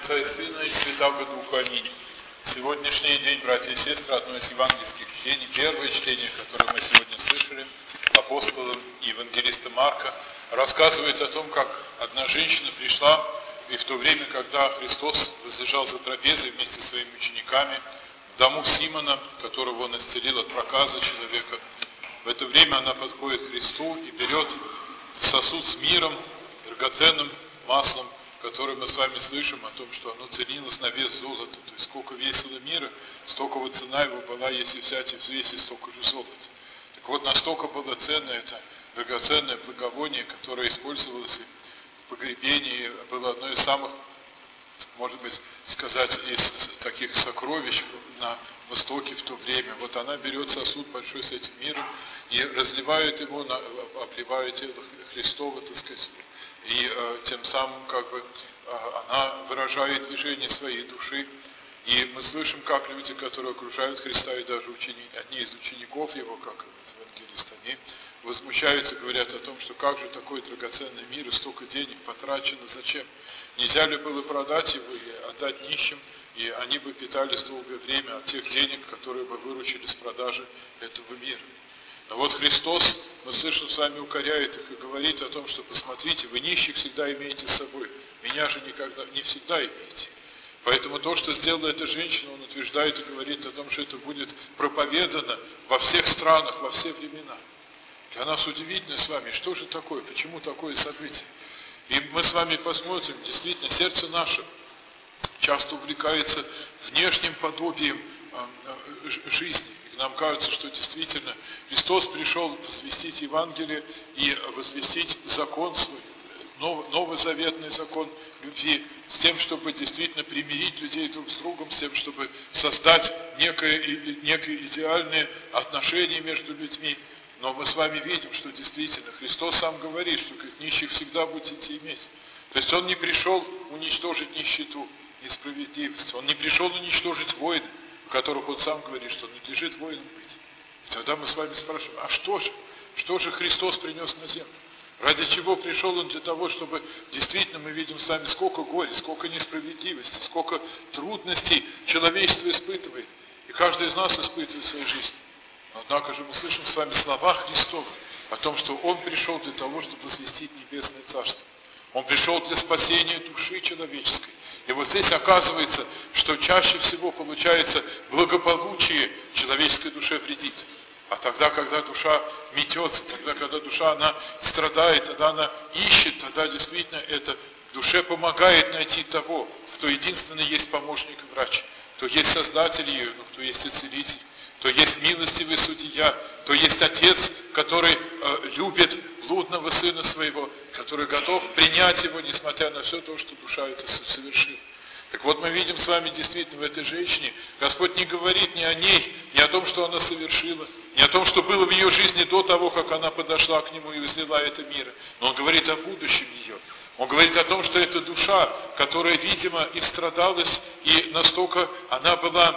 Отца и Сына и Святаго Духа. Аминь. Сегодняшний день, братья и сестры, одно из евангельских чтений, первое чтение, которое мы сегодня слышали, апостола и евангелиста Марка, рассказывает о том, как одна женщина пришла, и в то время, когда Христос возлежал за трапезой вместе со своими учениками в дому Симона, которого он исцелил от проказа человека, в это время она подходит к Христу и берет сосуд с миром, драгоценным маслом, которое мы с вами слышим о том, что оно ценилось на вес золота. То есть сколько весило мира, столько вот цена его была, если взять и взвесить, столько же золота. Так вот, настолько было ценно это драгоценное благовоние, которое использовалось в погребении, было одно из самых, может быть, сказать, из таких сокровищ на Востоке в то время. Вот она берет сосуд большой с этим миром и разливает его, обливает тело Христово, так сказать, и тем самым она выражает движение своей души. И мы слышим, как люди, которые окружают Христа, и даже одни из учеников его, как евангелисты, они возмущаются, говорят о том, что как же такой драгоценный мир и столько денег потрачено, зачем? Нельзя ли было продать его и отдать нищим, и они бы питались долгое время от тех денег, которые бы выручили с продажи этого мира. Но вот Христос, мы слышим, с вами укоряет их и говорит о том, что посмотрите, вы нищих всегда имеете с собой, меня же никогда не всегда имеете. Поэтому то, что сделала эта женщина, он утверждает и говорит о том, что это будет проповедано во всех странах, во все времена. Для нас удивительно с вами, что же такое, почему такое событие. И мы с вами посмотрим, действительно, сердце наше часто увлекается внешним подобием жизни. Нам кажется, что действительно Христос пришел возвестить Евангелие и возвестить закон свой, новозаветный закон любви, с тем, чтобы действительно примирить людей друг с другом, с тем, чтобы создать некое идеальное отношение между людьми. Но мы с вами видим, что действительно Христос сам говорит, что как нищих всегда будете иметь. То есть Он не пришел уничтожить нищету, несправедливость. Он не пришел уничтожить войны, в которых Он сам говорит, что надлежит воинам быть. И тогда мы с вами спрашиваем, а что же Христос принес на землю? Ради чего пришел Он? Для того, чтобы действительно мы видим с вами, сколько горя, сколько несправедливости, сколько трудностей человечество испытывает. И каждый из нас испытывает в своей жизни. Но однако же мы слышим с вами слова Христова о том, что Он пришел для того, чтобы возвестить Небесное Царство. Он пришел для спасения души человеческой. И вот здесь оказывается, что чаще всего получается благополучие человеческой душе вредит. А тогда, когда душа метется, тогда, когда душа она страдает, тогда она ищет, тогда действительно это душе помогает найти того, кто единственный есть помощник и врач, кто есть создатель ее, кто есть и целитель, кто есть милостивый судья, кто есть отец, который любит блудного сына своего, который готов принять его, несмотря на все то, что душа это совершила. Так вот, мы видим с вами действительно в этой женщине, Господь не говорит ни о ней, ни о том, что она совершила, ни о том, что было в ее жизни до того, как она подошла к Нему и взяла это мир. Но Он говорит о будущем ее. Он говорит о том, что это душа, которая, видимо, и страдалась, и настолько она была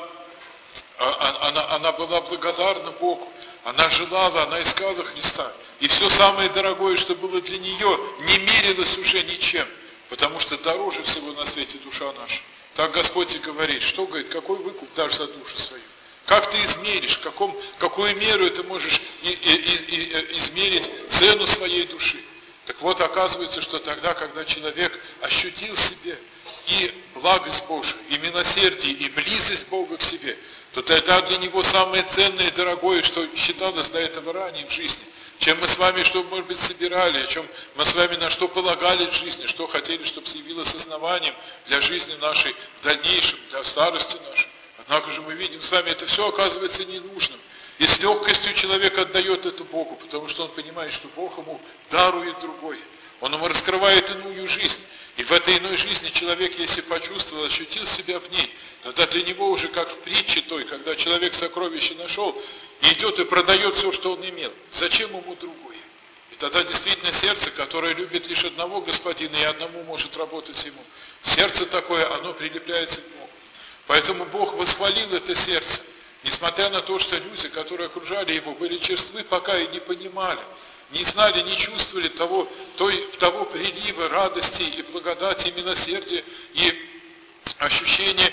благодарна Богу. Она желала, она искала Христа. И все самое дорогое, что было для нее, не мерилось уже ничем. Потому что дороже всего на свете душа наша. Так Господь и говорит, что, говорит, какой выкуп дашь за душу свою? Как ты измеришь, какую меру ты можешь измерить цену своей души? Так вот, оказывается, что тогда, когда человек ощутил в себе и благость Божию, и милосердие, и близость Бога к себе, то это для него самое ценное и дорогое, что считалось до этого ранее в жизни. Чем мы с вами, что, может быть, собирали, о чем мы с вами на что полагали в жизни, что хотели, чтобы явилось основанием для жизни нашей в дальнейшем, для старости нашей. Однако же мы видим с вами, это все оказывается ненужным. И с легкостью человек отдает это Богу, потому что он понимает, что Бог ему дарует другое. Он ему раскрывает иную жизнь. И в этой иной жизни человек, если почувствовал, ощутил себя в ней, тогда для него уже как в притче той, когда человек сокровище нашел, и идет и продает все, что он имел. Зачем ему другое? И тогда действительно сердце, которое любит лишь одного Господина и одному может работать ему, сердце такое, оно прилепляется к Богу. Поэтому Бог восхвалил это сердце, несмотря на то, что люди, которые окружали его, были черствы, пока и не понимали, не знали, не чувствовали того прилива радости и благодати, и милосердия, и ощущение,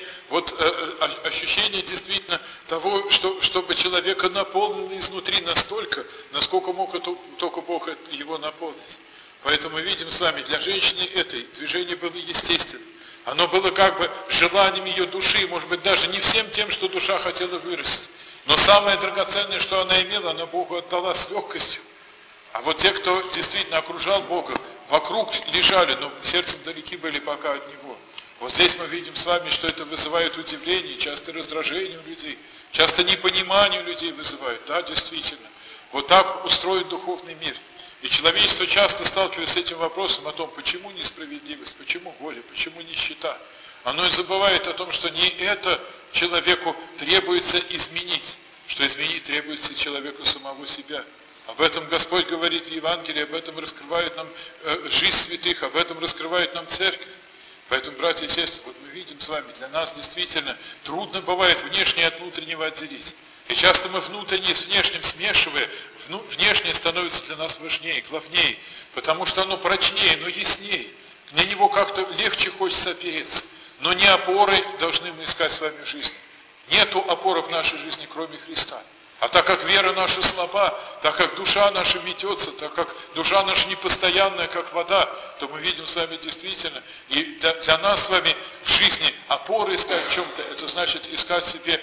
ощущение действительно того, чтобы человека наполнило изнутри настолько, насколько мог только Бог его наполнить. Поэтому мы видим с вами, для женщины этой движение было естественным. Оно было как бы желанием ее души, может быть, даже не всем тем, что душа хотела вырастить. Но самое драгоценное, что она имела, она Богу отдала с легкостью. А вот те, кто действительно окружал Бога, вокруг лежали, но сердцем далеки были пока от Него. Вот здесь мы видим с вами, что это вызывает удивление, часто раздражение у людей, часто непонимание у людей вызывает. Да, действительно. Вот так устроен духовный мир. И человечество часто сталкивается с этим вопросом о том, почему несправедливость, почему горе, почему нищета. Оно и забывает о том, что не это человеку требуется изменить, что изменить требуется человеку самого себя. Об этом Господь говорит в Евангелии, об этом раскрывает нам жизнь святых, об этом раскрывает нам церковь. Поэтому, братья и сестры, вот мы видим с вами, для нас действительно трудно бывает внешнее от внутреннего отделить. И часто мы внутреннее с внешним смешивая, внешнее становится для нас важнее, главнее, потому что оно прочнее, но яснее. На него как-то легче хочется опереться. Но не опоры должны мы искать с вами в жизни. Нету опоры в нашей жизни, кроме Христа. А так как вера наша слаба, так как душа наша метется, так как душа наша непостоянная, как вода, то мы видим с вами действительно, и для нас с вами в жизни опоры искать в чем-то, это значит искать себе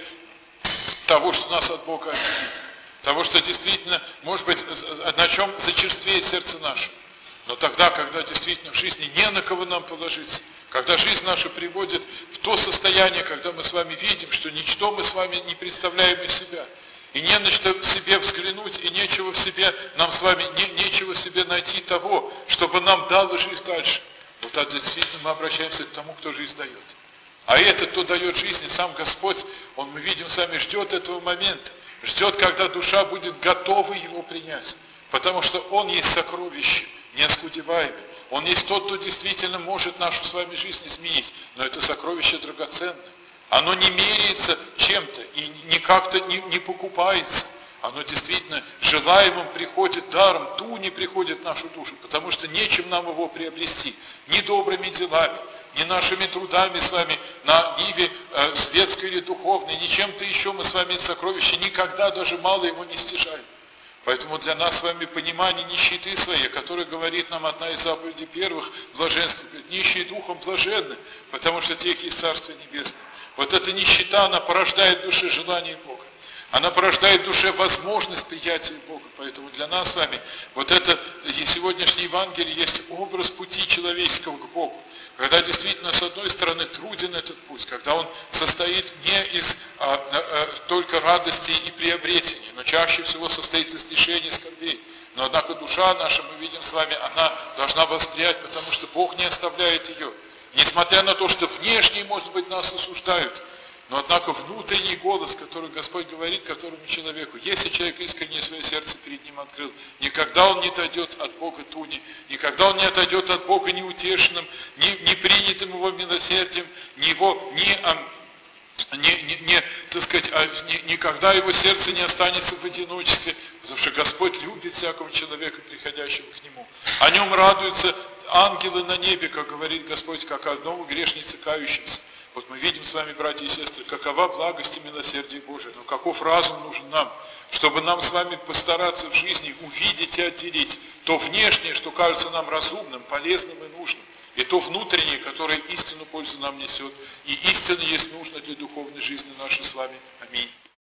того, что нас от Бога отделит. Того, что действительно, может быть, на чем зачерствеет сердце наше. Но тогда, когда действительно в жизни не на кого нам положиться, когда жизнь наша приводит в то состояние, когда мы с вами видим, что ничто мы с вами не представляем из себя, и не на что в себе взглянуть, и нечего в себе, нам с вами нечего в себе найти того, чтобы нам дало жизнь дальше. Вот тогда действительно мы обращаемся к тому, кто жизнь дает. А этот, кто дает жизнь, и сам Господь, Он, мы видим с вами, ждет этого момента. Ждет, когда душа будет готова его принять. Потому что Он есть сокровище, неоскудеваемое. Он есть тот, кто действительно может нашу с вами жизнь изменить. Но это сокровище драгоценное. Оно не меряется чем-то и не как-то не покупается. Оно действительно желаемым приходит даром, не приходит в нашу душу, потому что нечем нам его приобрести. Ни добрыми делами, ни нашими трудами с вами на ниве светской или духовной, ни чем-то еще мы с вами это сокровище никогда даже мало его не стяжаем. Поэтому для нас с вами понимание нищеты своей, которая говорит нам одна из заповедей первых блаженств, нищие духом блаженны, потому что тех есть Царство Небесное. Вот эта нищета, она порождает в душе желание Бога. Она порождает в душе возможность приятия Бога. Поэтому для нас с вами вот это сегодняшнее Евангелие есть образ пути человеческого к Богу. Когда действительно, с одной стороны, труден этот путь, когда он состоит не из только радости и приобретения, но чаще всего состоит из лишений, скорбей. Но однако душа наша, мы видим с вами, она должна воспрять, потому что Бог не оставляет ее. Несмотря на то, что внешне, может быть, нас осуждают, но однако внутренний голос, который Господь говорит которому человеку, если человек искренне свое сердце перед ним открыл, никогда он не отойдет от Бога туни, никогда он не отойдет от Бога неутешенным, не принятым его милосердием, никогда его сердце не останется в одиночестве, потому что Господь любит всякого человека, приходящего к Нему. О нем радуются ангелы на небе, как говорит Господь, как одному грешнице кающимся. Вот мы видим с вами, братья и сестры, какова благость и милосердие Божие, но каков разум нужен нам, чтобы нам с вами постараться в жизни увидеть и отделить то внешнее, что кажется нам разумным, полезным и нужным, и то внутреннее, которое истинную пользу нам несет, и истинно есть нужно для духовной жизни нашей с вами. Аминь.